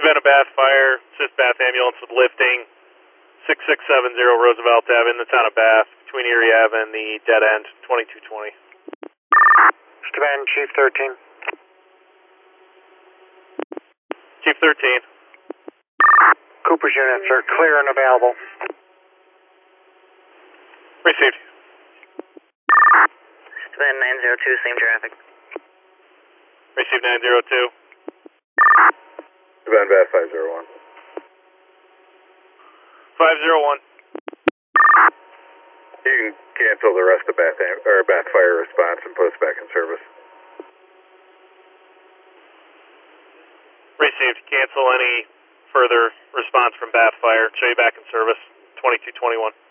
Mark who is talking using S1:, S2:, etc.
S1: Savannah Bath Fire, assist Bath Ambulance with lifting 6670 Roosevelt Ave in the town of Bath, between Erie Ave and the dead end, 2220.
S2: Command Chief 13.
S1: Chief 13.
S2: Cooper's units are clear and available.
S1: Received.
S3: Savannah 902, same traffic.
S1: Received 902.
S4: Savannah Bath 501.
S1: 501.
S4: You can cancel the rest of Bath Fire response and put us back in service.
S1: Received. Cancel any further response from Bath Fire. Show you back in service, 2221.